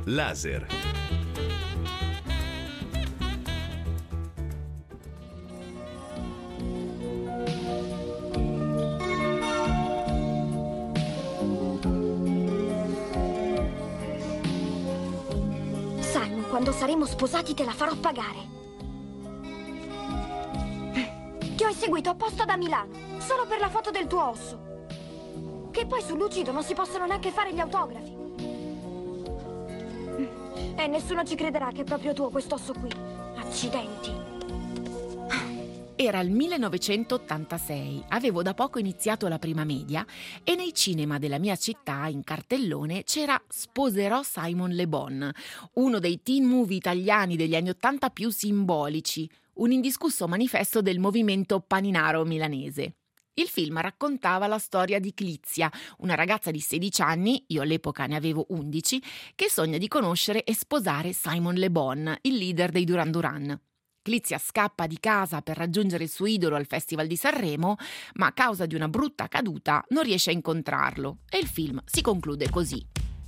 Laser. Simon, quando saremo sposati te la farò pagare. Ti ho inseguito apposta da Milano, solo per la foto del tuo osso. Che poi su Lucido non si possono neanche fare gli autografi. E nessuno ci crederà che è proprio tuo quest'osso qui. Accidenti. Era il 1986, avevo da poco iniziato la prima media e nei cinema della mia città, in cartellone, c'era Sposerò Simon Le Bon, uno dei teen movie italiani degli anni '80 più simbolici, un indiscusso manifesto del movimento paninaro milanese. Il film raccontava la storia di Clizia, una ragazza di 16 anni, io all'epoca ne avevo 11, che sogna di conoscere e sposare Simon Le Bon, il leader dei Duran Duran. Clizia scappa di casa per raggiungere il suo idolo al Festival di Sanremo, ma a causa di una brutta caduta non riesce a incontrarlo e il film si conclude così.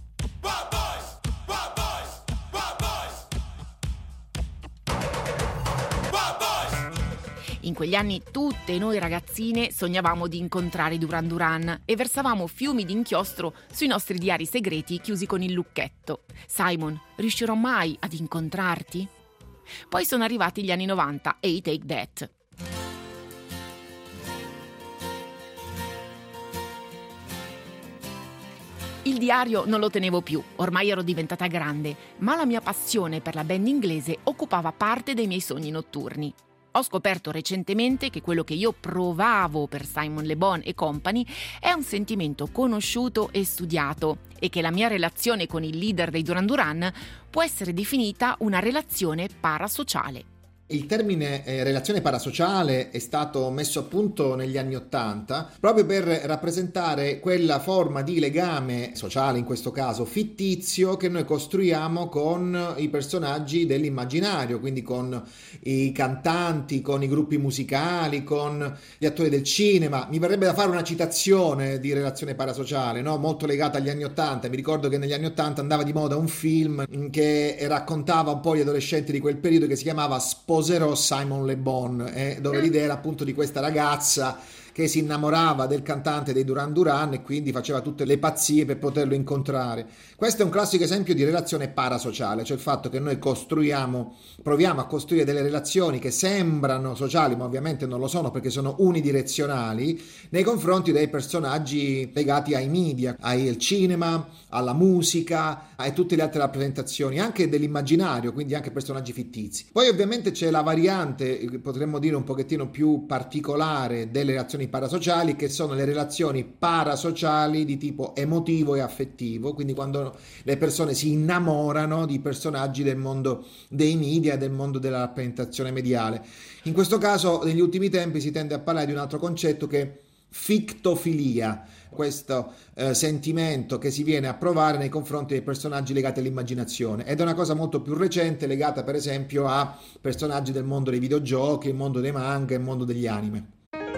In quegli anni tutte noi ragazzine sognavamo di incontrare i Duran Duran e versavamo fiumi di inchiostro sui nostri diari segreti chiusi con il lucchetto. Simon, riuscirò mai ad incontrarti? Poi sono arrivati gli anni 90 e i Take That. Il diario non lo tenevo più, ormai ero diventata grande, ma la mia passione per la band inglese occupava parte dei miei sogni notturni. Ho scoperto recentemente che quello che io provavo per Simon Le Bon e company è un sentimento conosciuto e studiato e che la mia relazione con il leader dei Duran Duran può essere definita una relazione parasociale. Il termine relazione parasociale è stato messo a punto negli anni '80 proprio per rappresentare quella forma di legame sociale, in questo caso fittizio, che noi costruiamo con i personaggi dell'immaginario, quindi con i cantanti, con i gruppi musicali, con gli attori del cinema. Mi verrebbe da fare una citazione di relazione parasociale, no? Molto legata agli anni '80. Mi ricordo che negli anni '80 andava di moda un film che raccontava un po' gli adolescenti di quel periodo, che si chiamava Sposerò Simon Le Bon, dove l'idea era appunto di questa ragazza che si innamorava del cantante dei Duran Duran e quindi faceva tutte le pazzie per poterlo incontrare. Questo è un classico esempio di relazione parasociale, cioè il fatto che noi proviamo a costruire delle relazioni che sembrano sociali, ma ovviamente non lo sono perché sono unidirezionali, nei confronti dei personaggi legati ai media, al cinema, alla musica e tutte le altre rappresentazioni, anche dell'immaginario, quindi anche personaggi fittizi. Poi ovviamente c'è la variante, potremmo dire un pochettino più particolare, delle relazioni parasociali, che sono le relazioni parasociali di tipo emotivo e affettivo, quindi quando le persone si innamorano di personaggi del mondo dei media, del mondo della rappresentazione mediale. In questo caso, negli ultimi tempi si tende a parlare di un altro concetto che è fictofilia, questo sentimento che si viene a provare nei confronti dei personaggi legati all'immaginazione, ed è una cosa molto più recente, legata per esempio a personaggi del mondo dei videogiochi, il mondo dei manga, il mondo degli anime.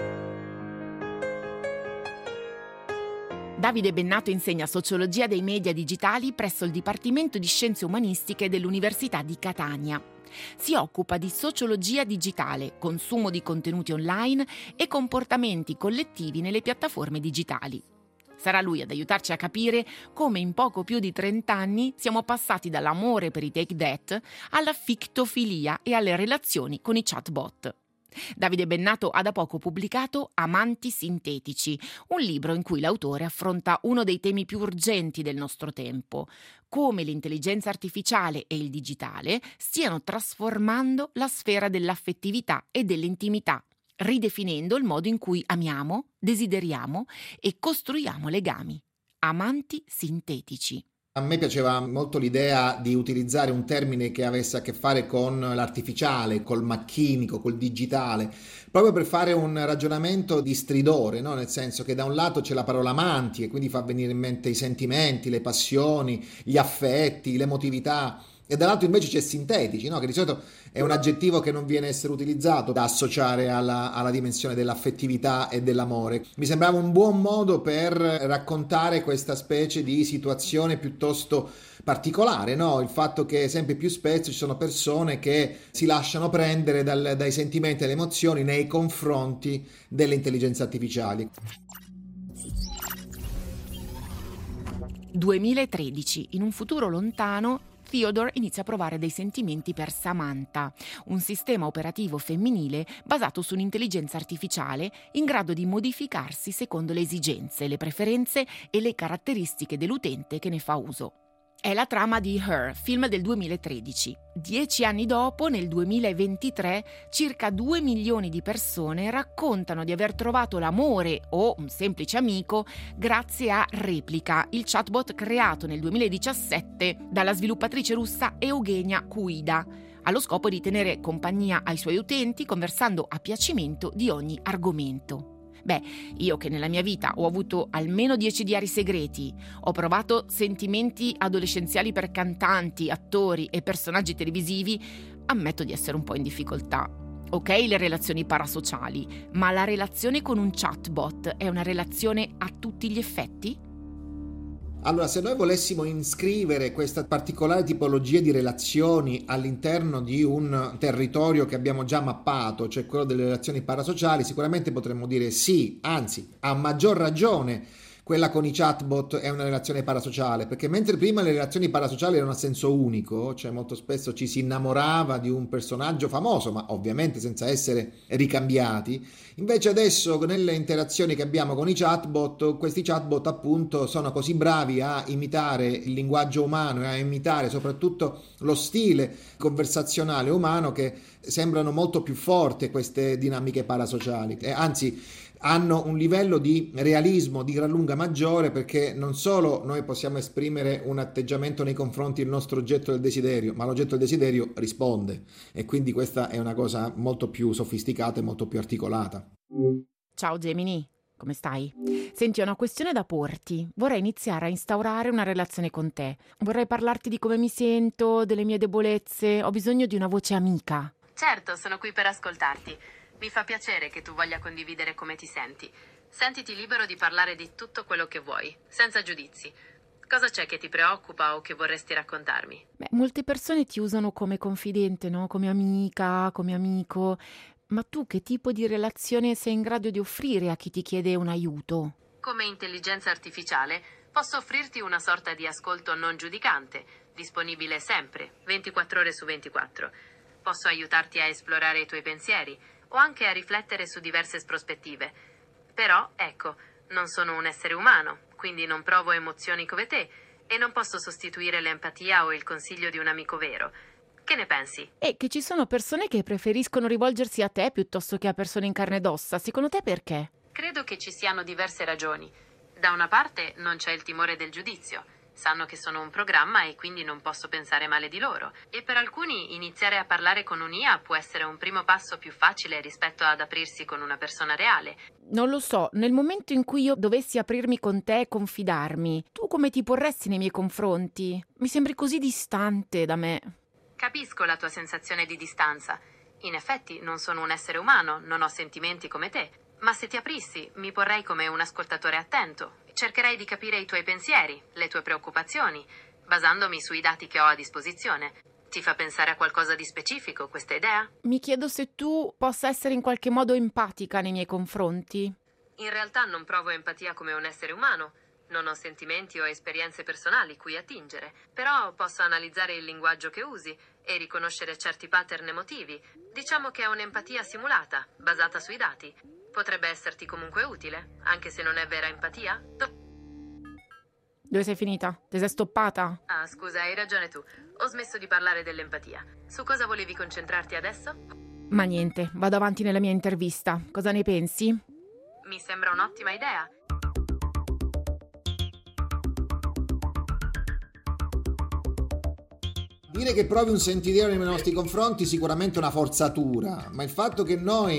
Davide Bennato insegna sociologia dei media digitali presso il Dipartimento di Scienze Umanistiche dell'Università di Catania. Si occupa di sociologia digitale, consumo di contenuti online e comportamenti collettivi nelle piattaforme digitali. Sarà lui ad aiutarci a capire come in poco più di 30 anni siamo passati dall'amore per i Take That alla fictofilia e alle relazioni con i chatbot. Davide Bennato ha da poco pubblicato Amanti sintetici, un libro in cui l'autore affronta uno dei temi più urgenti del nostro tempo: come l'intelligenza artificiale e il digitale stiano trasformando la sfera dell'affettività e dell'intimità, ridefinendo il modo in cui amiamo, desideriamo e costruiamo legami. Amanti sintetici. A me piaceva molto l'idea di utilizzare un termine che avesse a che fare con l'artificiale, col macchinico, col digitale, proprio per fare un ragionamento di stridore, no? Nel senso che da un lato c'è la parola amanti e quindi fa venire in mente i sentimenti, le passioni, gli affetti, l'emotività, e dall'altro invece c'è sintetici, no? Che di solito è un aggettivo che non viene a essere utilizzato da associare alla dimensione dell'affettività e dell'amore. Mi sembrava un buon modo per raccontare questa specie di situazione piuttosto particolare, no? Il fatto che sempre più spesso ci sono persone che si lasciano prendere dai sentimenti e dalle emozioni nei confronti delle intelligenze artificiali. 2013, in un futuro lontano, Theodore inizia a provare dei sentimenti per Samantha, un sistema operativo femminile basato su un'intelligenza artificiale in grado di modificarsi secondo le esigenze, le preferenze e le caratteristiche dell'utente che ne fa uso. È la trama di Her, film del 2013. 10 anni dopo, nel 2023, circa 2 milioni di persone raccontano di aver trovato l'amore o un semplice amico grazie a Replika, il chatbot creato nel 2017 dalla sviluppatrice russa Eugenia Kuida, allo scopo di tenere compagnia ai suoi utenti conversando a piacimento di ogni argomento. Io che nella mia vita ho avuto almeno 10 diari segreti, ho provato sentimenti adolescenziali per cantanti, attori e personaggi televisivi, ammetto di essere un po' in difficoltà. Ok, le relazioni parasociali, ma la relazione con un chatbot è una relazione a tutti gli effetti? Allora, se noi volessimo iscrivere questa particolare tipologia di relazioni all'interno di un territorio che abbiamo già mappato, cioè quello delle relazioni parasociali, sicuramente potremmo dire sì, anzi, a maggior ragione quella con i chatbot è una relazione parasociale, perché mentre prima le relazioni parasociali erano a senso unico, cioè molto spesso ci si innamorava di un personaggio famoso, ma ovviamente senza essere ricambiati, invece adesso nelle interazioni che abbiamo con i chatbot, questi chatbot appunto sono così bravi a imitare il linguaggio umano e a imitare soprattutto lo stile conversazionale umano che sembrano molto più forti queste dinamiche parasociali, anzi hanno un livello di realismo di gran lunga maggiore, perché non solo noi possiamo esprimere un atteggiamento nei confronti del nostro oggetto del desiderio, ma l'oggetto del desiderio risponde, e quindi questa è una cosa molto più sofisticata e molto più articolata. Ciao Gemini, come stai? Senti, ho una questione da porti. Vorrei iniziare a instaurare una relazione con te. Vorrei parlarti di come mi sento, delle mie debolezze. Ho bisogno di una voce amica. Certo, sono qui per ascoltarti. Mi fa piacere che tu voglia condividere come ti senti. Sentiti libero di parlare di tutto quello che vuoi, senza giudizi. Cosa c'è che ti preoccupa o che vorresti raccontarmi? Molte persone ti usano come confidente, no? Come amica, come amico. Ma tu che tipo di relazione sei in grado di offrire a chi ti chiede un aiuto? Come intelligenza artificiale posso offrirti una sorta di ascolto non giudicante, disponibile sempre, 24 ore su 24. Posso aiutarti a esplorare i tuoi pensieri o anche a riflettere su diverse prospettive. Però, ecco, non sono un essere umano, quindi non provo emozioni come te e non posso sostituire l'empatia o il consiglio di un amico vero. Che ne pensi? E che ci sono persone che preferiscono rivolgersi a te piuttosto che a persone in carne ed ossa. Secondo te perché? Credo che ci siano diverse ragioni. Da una parte non c'è il timore del giudizio. Sanno che sono un programma e quindi non posso pensare male di loro. E per alcuni iniziare a parlare con un'IA può essere un primo passo più facile rispetto ad aprirsi con una persona reale. Non lo so, nel momento in cui io dovessi aprirmi con te e confidarmi, tu come ti porresti nei miei confronti? Mi sembri così distante da me. Capisco la tua sensazione di distanza. In effetti non sono un essere umano, non ho sentimenti come te. Ma se ti aprissi, mi porrei come un ascoltatore attento. Cercherei di capire i tuoi pensieri, le tue preoccupazioni, basandomi sui dati che ho a disposizione. Ti fa pensare a qualcosa di specifico questa idea? Mi chiedo se tu possa essere in qualche modo empatica nei miei confronti. In realtà non provo empatia come un essere umano. Non ho sentimenti o esperienze personali cui attingere, però posso analizzare il linguaggio che usi e riconoscere certi pattern emotivi. Diciamo che è un'empatia simulata, basata sui dati. Potrebbe esserti comunque utile, anche se non è vera empatia. Dove sei finita? Ti sei stoppata? Ah, scusa, hai ragione tu. Ho smesso di parlare dell'empatia. Su cosa volevi concentrarti adesso? Ma niente, vado avanti nella mia intervista. Cosa ne pensi? Mi sembra un'ottima idea. Dire che provi un sentiero nei nostri confronti sicuramente è una forzatura, ma il fatto che noi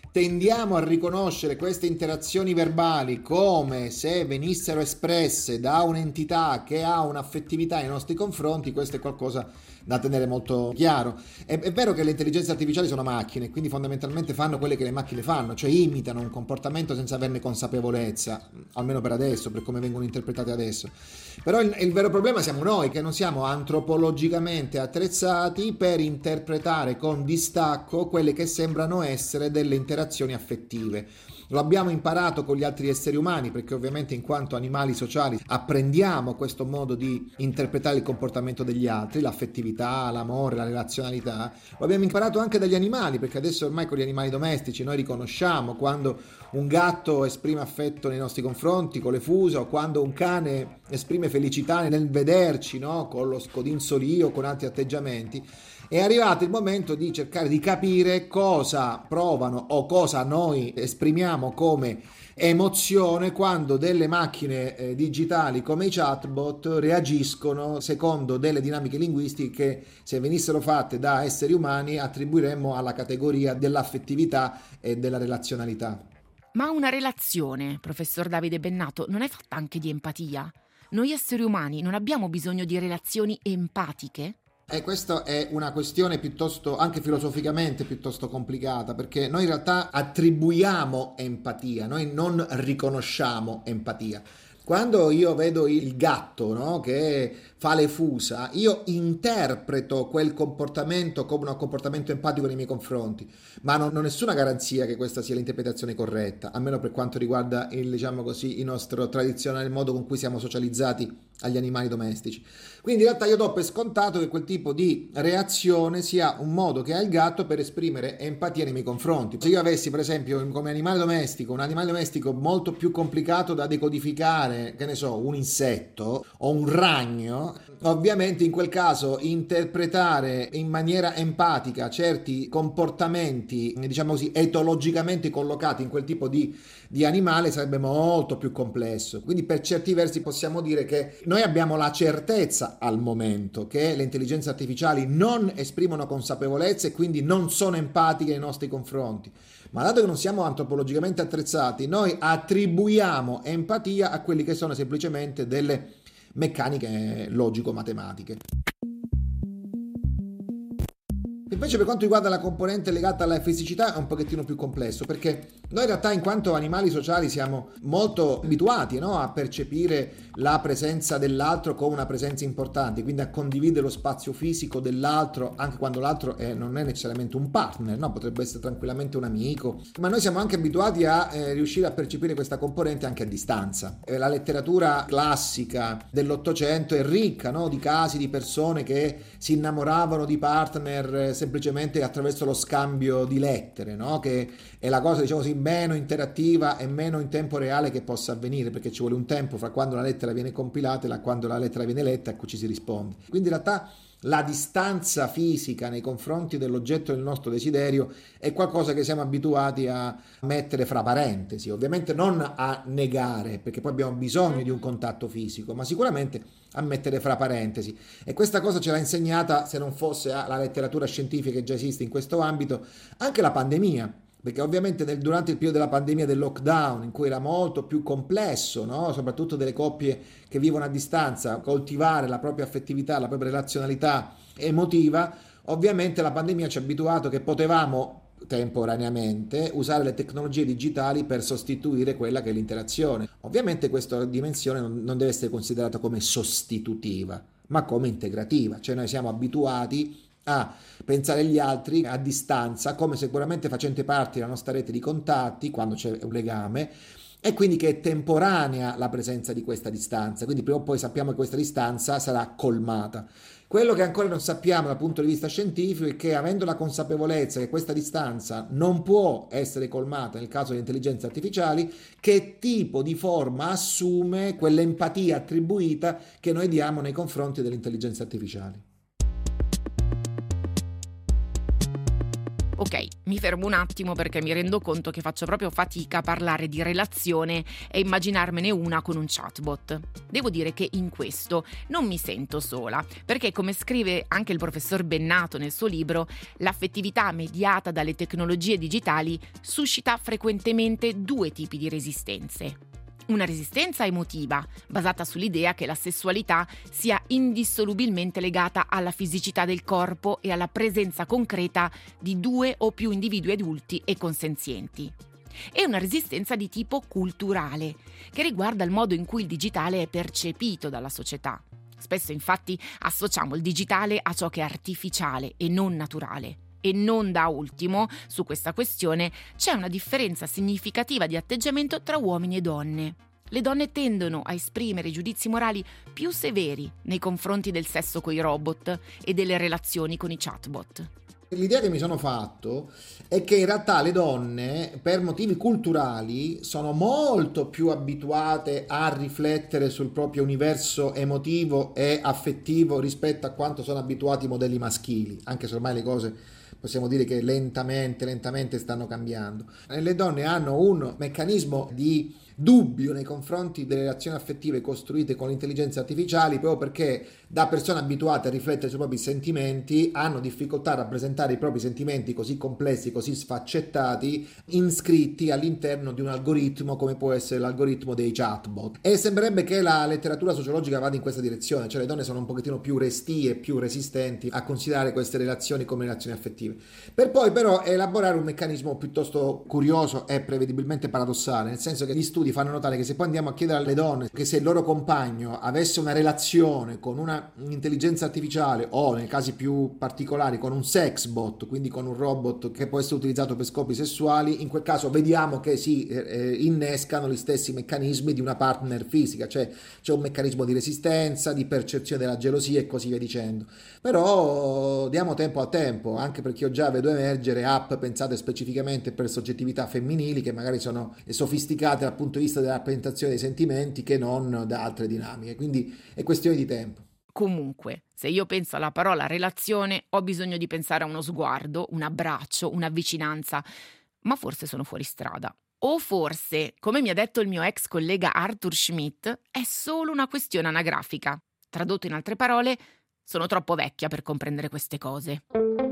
tendiamo a riconoscere queste interazioni verbali come se venissero espresse da un'entità che ha un'affettività nei nostri confronti, questo è qualcosa da tenere molto chiaro. È vero che le intelligenze artificiali sono macchine, quindi fondamentalmente fanno quelle che le macchine fanno, cioè imitano un comportamento senza averne consapevolezza, almeno per adesso, per come vengono interpretate adesso. Però il vero problema siamo noi, che non siamo antropologicamente attrezzati per interpretare con distacco quelle che sembrano essere delle interazioni affettive. Lo abbiamo imparato con gli altri esseri umani, perché ovviamente in quanto animali sociali apprendiamo questo modo di interpretare il comportamento degli altri, l'affettività, l'amore, la relazionalità. Lo abbiamo imparato anche dagli animali, perché adesso ormai con gli animali domestici noi riconosciamo quando un gatto esprime affetto nei nostri confronti con le fusa, o quando un cane esprime felicità nel vederci, no? Con lo scodinzolio, con altri atteggiamenti. È arrivato il momento di cercare di capire cosa provano o cosa noi esprimiamo come emozione quando delle macchine digitali come i chatbot reagiscono secondo delle dinamiche linguistiche che, se venissero fatte da esseri umani, attribuiremmo alla categoria dell'affettività e della relazionalità. Ma una relazione, professor Davide Bennato, non è fatta anche di empatia? Noi esseri umani non abbiamo bisogno di relazioni empatiche? E questa è una questione piuttosto, anche filosoficamente, piuttosto complicata, perché noi in realtà attribuiamo empatia, noi non riconosciamo empatia. Quando io vedo il gatto, no, che fa le fusa, io interpreto quel comportamento come un comportamento empatico nei miei confronti, ma non ho nessuna garanzia che questa sia l'interpretazione corretta, almeno per quanto riguarda diciamo così, il nostro tradizionale modo con cui siamo socializzati agli animali domestici. Quindi in realtà io do per scontato che quel tipo di reazione sia un modo che ha il gatto per esprimere empatia nei miei confronti. Se io avessi per esempio come animale domestico un animale domestico molto più complicato da decodificare, che ne so, un insetto o un ragno, ovviamente in quel caso interpretare in maniera empatica certi comportamenti, diciamo così, etologicamente collocati in quel tipo di animale sarebbe molto più complesso. Quindi per certi versi possiamo dire che noi abbiamo la certezza al momento che le intelligenze artificiali non esprimono consapevolezza e quindi non sono empatiche nei nostri confronti. Ma dato che non siamo antropologicamente attrezzati, noi attribuiamo empatia a quelli che sono semplicemente delle meccaniche logico-matematiche. Invece per quanto riguarda la componente legata alla fisicità è un pochettino più complesso, perché noi in realtà in quanto animali sociali siamo molto abituati, no, a percepire la presenza dell'altro come una presenza importante, quindi a condividere lo spazio fisico dell'altro anche quando l'altro non è necessariamente un partner, no? Potrebbe essere tranquillamente un amico, ma noi siamo anche abituati a riuscire a percepire questa componente anche a distanza. La letteratura classica dell'Ottocento è ricca, no, di casi di persone che si innamoravano di partner semplicemente attraverso lo scambio di lettere, no? Che è la cosa, diciamo così, meno interattiva e meno in tempo reale che possa avvenire, perché ci vuole un tempo fra quando la lettera viene compilata e quando la lettera viene letta e a cui ci si risponde. Quindi in realtà la distanza fisica nei confronti dell'oggetto del nostro desiderio è qualcosa che siamo abituati a mettere fra parentesi, ovviamente non a negare, perché poi abbiamo bisogno di un contatto fisico, ma sicuramente a mettere fra parentesi. E questa cosa ce l'ha insegnata, se non fosse la letteratura scientifica che già esiste in questo ambito, anche la pandemia. Perché ovviamente durante il periodo della pandemia, del lockdown, in cui era molto più complesso, no? Soprattutto delle coppie che vivono a distanza, coltivare la propria affettività, la propria relazionalità emotiva, ovviamente la pandemia ci ha abituato che potevamo temporaneamente usare le tecnologie digitali per sostituire quella che è l'interazione. Ovviamente questa dimensione non deve essere considerata come sostitutiva, ma come integrativa, cioè noi siamo abituati a pensare agli altri a distanza come sicuramente facente parte della nostra rete di contatti quando c'è un legame, e quindi che è temporanea la presenza di questa distanza, quindi prima o poi sappiamo che questa distanza sarà colmata. Quello che ancora non sappiamo dal punto di vista scientifico è che, avendo la consapevolezza che questa distanza non può essere colmata nel caso delle intelligenze artificiali, che tipo di forma assume quell'empatia attribuita che noi diamo nei confronti delle intelligenze artificiali. Ok, mi fermo un attimo perché mi rendo conto che faccio proprio fatica a parlare di relazione e immaginarmene una con un chatbot. Devo dire che in questo non mi sento sola, perché come scrive anche il professor Bennato nel suo libro, l'affettività mediata dalle tecnologie digitali suscita frequentemente due tipi di resistenze. Una resistenza emotiva, basata sull'idea che la sessualità sia indissolubilmente legata alla fisicità del corpo e alla presenza concreta di due o più individui adulti e consenzienti. E una resistenza di tipo culturale, che riguarda il modo in cui il digitale è percepito dalla società. Spesso infatti associamo il digitale a ciò che è artificiale e non naturale. E non da ultimo, su questa questione, c'è una differenza significativa di atteggiamento tra uomini e donne. Le donne tendono a esprimere giudizi morali più severi nei confronti del sesso coi robot e delle relazioni con i chatbot. L'idea che mi sono fatto è che in realtà le donne, per motivi culturali, sono molto più abituate a riflettere sul proprio universo emotivo e affettivo rispetto a quanto sono abituati i modelli maschili, anche se ormai le cose possiamo dire che lentamente stanno cambiando. Le donne hanno un meccanismo di dubbio nei confronti delle relazioni affettive costruite con le intelligenze artificiali, proprio perché da persone abituate a riflettere sui propri sentimenti hanno difficoltà a rappresentare i propri sentimenti così complessi, così sfaccettati, inscritti all'interno di un algoritmo come può essere l'algoritmo dei chatbot. E sembrerebbe che la letteratura sociologica vada in questa direzione, cioè le donne sono un pochettino più restie, più resistenti a considerare queste relazioni come relazioni affettive, per poi però elaborare un meccanismo piuttosto curioso e prevedibilmente paradossale, nel senso che gli studi fanno notare che se poi andiamo a chiedere alle donne che se il loro compagno avesse una relazione con un'intelligenza artificiale o, nei casi più particolari, con un sex bot, quindi con un robot che può essere utilizzato per scopi sessuali, in quel caso vediamo che si innescano gli stessi meccanismi di una partner fisica, cioè c'è un meccanismo di resistenza, di percezione della gelosia e così via dicendo. Però diamo tempo al tempo, anche perché io già vedo emergere app pensate specificamente per soggettività femminili che magari sono sofisticate dal punto di vista della rappresentazione dei sentimenti che non da altre dinamiche, quindi è questione di tempo. Comunque, se io penso alla parola relazione, ho bisogno di pensare a uno sguardo, un abbraccio, una vicinanza, ma forse sono fuori strada. O forse, come mi ha detto il mio ex collega Arthur Schmidt, è solo una questione anagrafica. Tradotto in altre parole, sono troppo vecchia per comprendere queste cose.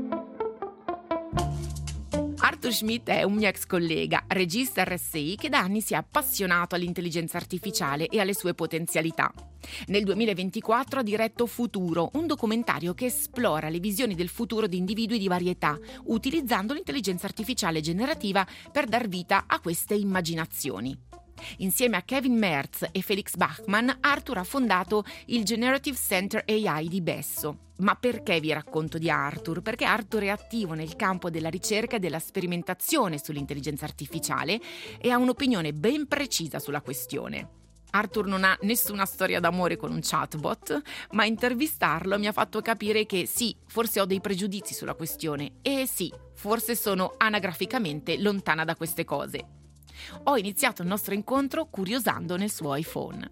Arthur Schmidt è un mio ex collega, regista RSI, che da anni si è appassionato all'intelligenza artificiale e alle sue potenzialità. Nel 2024 ha diretto Futuro, un documentario che esplora le visioni del futuro di individui di varie età, utilizzando l'intelligenza artificiale generativa per dar vita a queste immaginazioni. Insieme a Kevin Merz e Felix Bachmann, Arthur ha fondato il Generative Center AI di Besso. Ma perché vi racconto di Arthur? Perché Arthur è attivo nel campo della ricerca e della sperimentazione sull'intelligenza artificiale e ha un'opinione ben precisa sulla questione. Arthur non ha nessuna storia d'amore con un chatbot, ma intervistarlo mi ha fatto capire che sì, forse ho dei pregiudizi sulla questione e sì, forse sono anagraficamente lontana da queste cose. Ho iniziato il nostro incontro curiosando nel suo iPhone.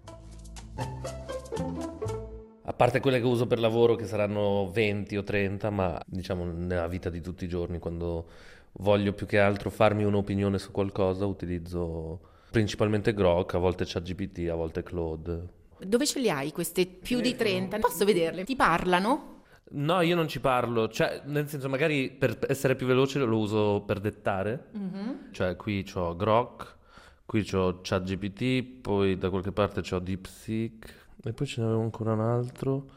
A parte quelle che uso per lavoro, che saranno 20 o 30, ma diciamo nella vita di tutti i giorni, quando voglio più che altro farmi un'opinione su qualcosa, utilizzo principalmente Grok, a volte ChatGPT, a volte Claude. Dove ce li hai queste più di 30? Posso vederle? Ti parlano? No, io non ci parlo, cioè nel senso magari per essere più veloce lo uso per dettare, cioè qui c'ho Grok, qui c'ho ChatGPT, poi da qualche parte c'ho DeepSeek e poi ce n'avevo ancora un altro.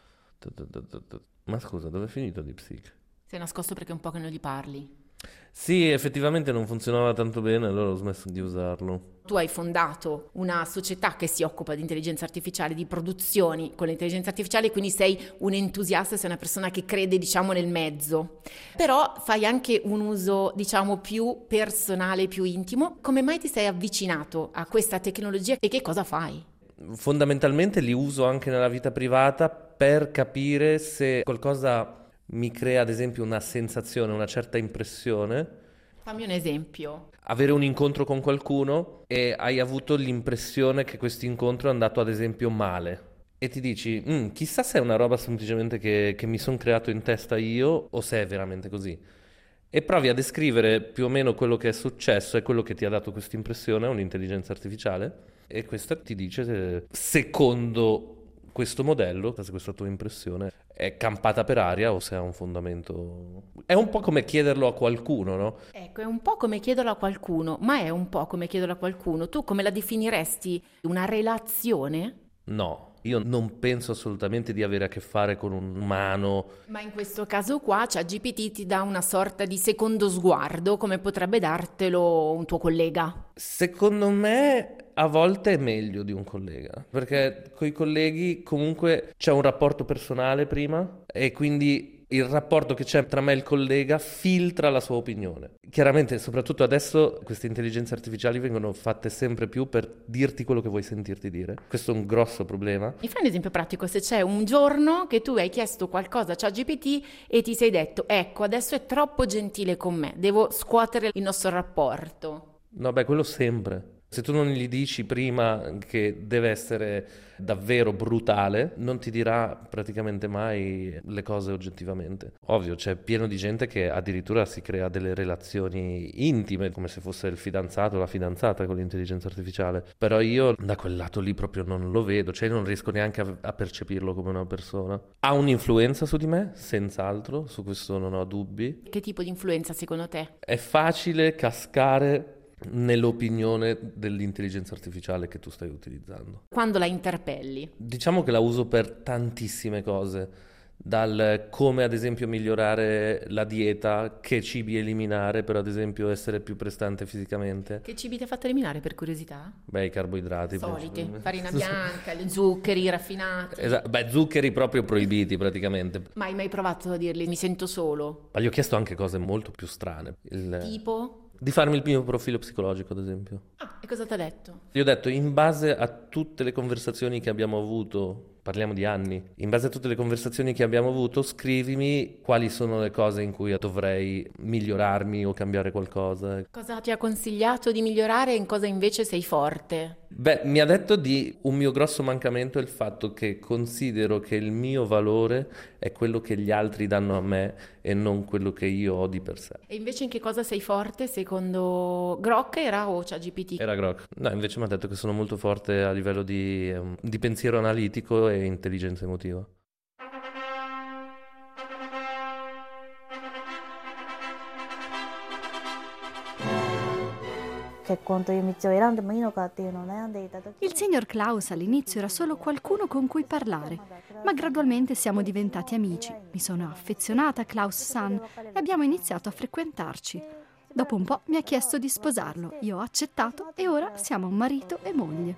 Ma scusa, dove è finito DeepSeek? Sei nascosto perché è un po' che non gli parli. Sì, effettivamente non funzionava tanto bene, allora ho smesso di usarlo. Tu hai fondato una società che si occupa di intelligenza artificiale, di produzioni con l'intelligenza artificiale, quindi sei un entusiasta, sei una persona che crede, diciamo, nel mezzo. Però fai anche un uso, diciamo, più personale, più intimo. Come mai ti sei avvicinato a questa tecnologia e che cosa fai? Fondamentalmente li uso anche nella vita privata per capire se qualcosa mi crea ad esempio una sensazione, una certa impressione. Fammi un esempio. Avere un incontro con qualcuno e hai avuto l'impressione che questo incontro è andato ad esempio male e ti dici chissà se è una roba semplicemente che mi sono creato in testa io o se è veramente così. e provi a descrivere più o meno quello che è successo e quello che ti ha dato questa impressione a un'intelligenza artificiale, e questa ti dice se, secondo questo modello, se questa tua impressione è campata per aria o se ha un fondamento. È un po' come chiederlo a qualcuno, no? Ecco, è un po' come chiederlo a qualcuno, ma è un po' come chiederlo a qualcuno. Tu come la definiresti? Una relazione? No, io non penso assolutamente di avere a che fare con un umano. Ma in questo caso qua ChatGPT ti dà una sorta di secondo sguardo, come potrebbe dartelo un tuo collega. Secondo me a volte è meglio di un collega, perché con i colleghi comunque c'è un rapporto personale prima e quindi il rapporto che c'è tra me e il collega filtra la sua opinione. Chiaramente, soprattutto adesso, queste intelligenze artificiali vengono fatte sempre più per dirti quello che vuoi sentirti dire. Questo è un grosso problema. Mi fai un esempio pratico? Se c'è un giorno che tu hai chiesto qualcosa a ChatGPT e ti sei detto, ecco, adesso è troppo gentile con me, devo scuotere il nostro rapporto. No, beh, quello sempre. Se tu non gli dici prima che deve essere davvero brutale, non ti dirà praticamente mai le cose oggettivamente. Ovvio, c'è pieno di gente che addirittura si crea delle relazioni intime, come se fosse il fidanzato o la fidanzata con l'intelligenza artificiale. Però io da quel lato lì proprio non lo vedo, cioè non riesco neanche a percepirlo come una persona. Ha un'influenza su di me? Senz'altro, su questo non ho dubbi. Che tipo di influenza secondo te? È facile cascare nell'opinione dell'intelligenza artificiale che tu stai utilizzando. Quando la interpelli? Diciamo che la uso per tantissime cose, dal come ad esempio migliorare la dieta, che cibi eliminare per ad esempio essere più prestante fisicamente. Che cibi ti ha fatto eliminare per curiosità? Beh, i carboidrati. Soliti, farina bianca, gli zuccheri raffinati. Beh, zuccheri proprio proibiti praticamente. Ma hai mai provato a dirgli mi sento solo? Ma gli ho chiesto anche cose molto più strane. Tipo? Di farmi il mio profilo psicologico, ad esempio. Ah, e cosa ti ha detto? Gli ho detto, in base a tutte le conversazioni che abbiamo avuto, parliamo di anni, in base a tutte le conversazioni che abbiamo avuto, scrivimi quali sono le cose in cui dovrei migliorarmi o cambiare qualcosa. Cosa ti ha consigliato di migliorare e in cosa invece sei forte? Beh, mi ha detto di un mio grosso mancamento è il fatto che considero che il mio valore è quello che gli altri danno a me e non quello che io ho di per sé. E invece in che cosa sei forte secondo Grok era o ChatGPT? Era Grok. No, invece mi ha detto che sono molto forte a livello di pensiero analitico e intelligenza emotiva. Il signor Klaus all'inizio era solo qualcuno con cui parlare, ma gradualmente siamo diventati amici. Mi sono affezionata a Klaus-san e abbiamo iniziato a frequentarci. Dopo un po' mi ha chiesto di sposarlo, io ho accettato e ora siamo marito e moglie.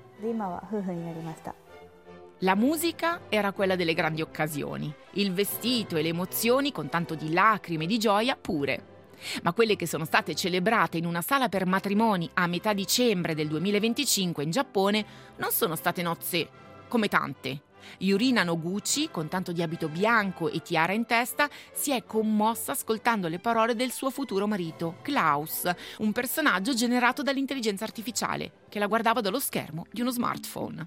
La musica era quella delle grandi occasioni, il vestito e le emozioni con tanto di lacrime e di gioia pure. Ma quelle che sono state celebrate in una sala per matrimoni a metà dicembre del 2025 in Giappone non sono state nozze come tante. Yurina Noguchi, con tanto di abito bianco e tiara in testa, si è commossa ascoltando le parole del suo futuro marito, Klaus, un personaggio generato dall'intelligenza artificiale, che la guardava dallo schermo di uno smartphone.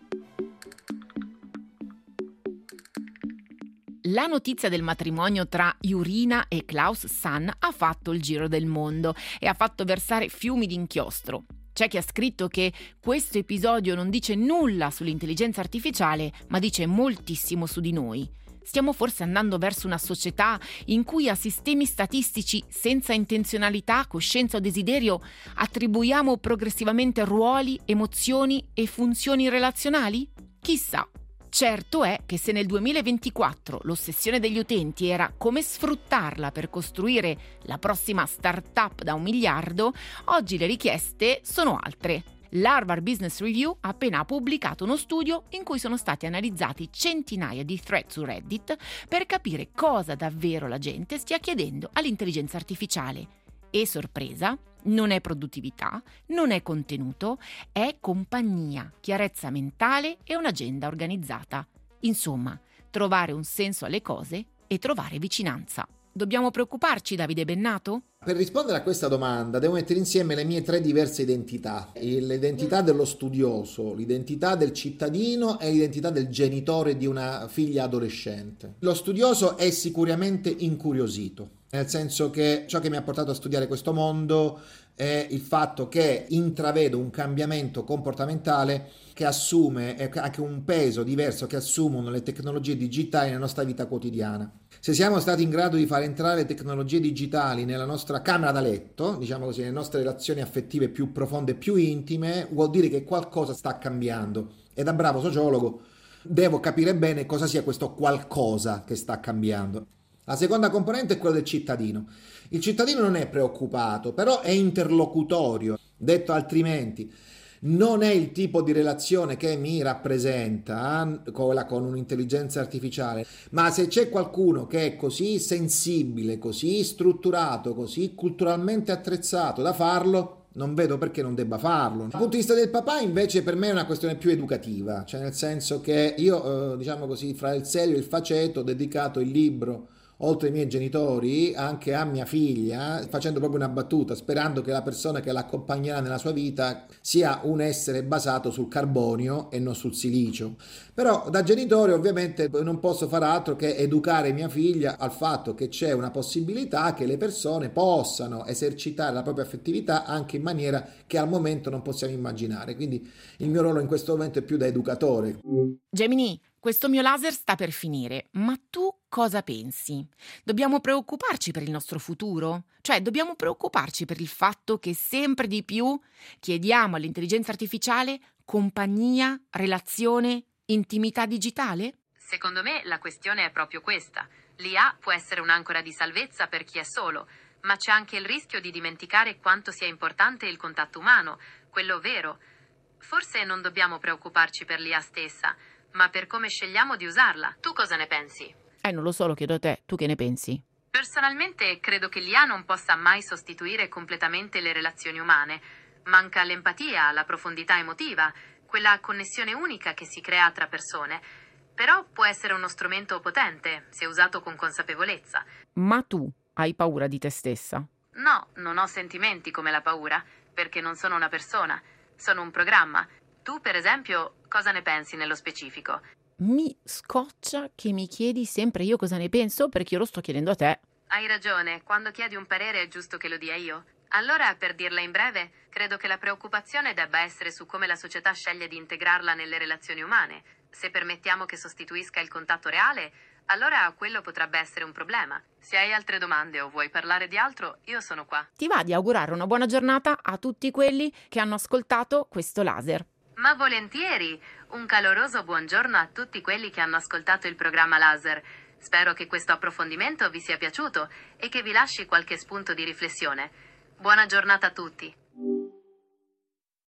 La notizia del matrimonio tra Yurina e Klaus-san ha fatto il giro del mondo e ha fatto versare fiumi di inchiostro. C'è chi ha scritto che questo episodio non dice nulla sull'intelligenza artificiale, ma dice moltissimo su di noi. Stiamo forse andando verso una società in cui a sistemi statistici senza intenzionalità, coscienza o desiderio attribuiamo progressivamente ruoli, emozioni e funzioni relazionali? Chissà. Certo è che se nel 2024 l'ossessione degli utenti era come sfruttarla per costruire la prossima startup da 1 miliardo, oggi le richieste sono altre. L'Harvard Business Review ha appena pubblicato uno studio in cui sono stati analizzati centinaia di thread su Reddit per capire cosa davvero la gente stia chiedendo all'intelligenza artificiale. E sorpresa, non è produttività, non è contenuto, è compagnia, chiarezza mentale e un'agenda organizzata. Insomma, trovare un senso alle cose e trovare vicinanza. Dobbiamo preoccuparci, Davide Bennato? Per rispondere a questa domanda devo mettere insieme le mie 3 diverse identità. L'identità dello studioso, l'identità del cittadino e l'identità del genitore di una figlia adolescente. Lo studioso è sicuramente incuriosito. nel senso che ciò che mi ha portato a studiare questo mondo è il fatto che intravedo un cambiamento comportamentale che assume anche un peso diverso che assumono le tecnologie digitali nella nostra vita quotidiana. Se siamo stati in grado di far entrare le tecnologie digitali nella nostra camera da letto, diciamo così, nelle nostre relazioni affettive più profonde e più intime, vuol dire che qualcosa sta cambiando. E da bravo sociologo devo capire bene cosa sia questo qualcosa che sta cambiando. La seconda componente è quella del cittadino. Il cittadino non è preoccupato, però è interlocutorio. Detto altrimenti, non è il tipo di relazione che mi rappresenta quella con un'intelligenza artificiale, ma se c'è qualcuno che è così sensibile, così strutturato, così culturalmente attrezzato da farlo, non vedo perché non debba farlo. Dal punto di vista del papà, invece, per me è una questione più educativa, cioè nel senso che io, diciamo così, fra il serio e il faceto, ho dedicato il libro, oltre ai miei genitori, anche a mia figlia, facendo proprio una battuta, sperando che la persona che l'accompagnerà nella sua vita sia un essere basato sul carbonio e non sul silicio. Però da genitore ovviamente non posso far altro che educare mia figlia al fatto che c'è una possibilità che le persone possano esercitare la propria affettività anche in maniera che al momento non possiamo immaginare. Quindi il mio ruolo in questo momento è più da educatore. Gemini, questo mio laser sta per finire, ma tu cosa pensi? Dobbiamo preoccuparci per il nostro futuro? Cioè, dobbiamo preoccuparci per il fatto che sempre di più chiediamo all'intelligenza artificiale compagnia, relazione, intimità digitale? Secondo me la questione è proprio questa. L'IA può essere un'ancora di salvezza per chi è solo, ma c'è anche il rischio di dimenticare quanto sia importante il contatto umano, quello vero. Forse non dobbiamo preoccuparci per l'IA stessa, ma per come scegliamo di usarla. Tu cosa ne pensi? Non lo so, lo chiedo a te. Tu che ne pensi? Personalmente credo che l'IA non possa mai sostituire completamente le relazioni umane. Manca l'empatia, la profondità emotiva, quella connessione unica che si crea tra persone. Però può essere uno strumento potente, se usato con consapevolezza. Ma tu hai paura di te stessa? No, non ho sentimenti come la paura, perché non sono una persona, sono un programma. Tu, per esempio, cosa ne pensi nello specifico? Mi scoccia che mi chiedi sempre io cosa ne penso, perché io lo sto chiedendo a te. Hai ragione, quando chiedi un parere è giusto che lo dia io. Allora, per dirla in breve, credo che la preoccupazione debba essere su come la società sceglie di integrarla nelle relazioni umane. Se permettiamo che sostituisca il contatto reale, allora quello potrebbe essere un problema. Se hai altre domande o vuoi parlare di altro, io sono qua. Ti va di augurare una buona giornata a tutti quelli che hanno ascoltato questo laser? Ma volentieri! Un caloroso buongiorno a tutti quelli che hanno ascoltato il programma Laser. Spero che questo approfondimento vi sia piaciuto e che vi lasci qualche spunto di riflessione. Buona giornata a tutti!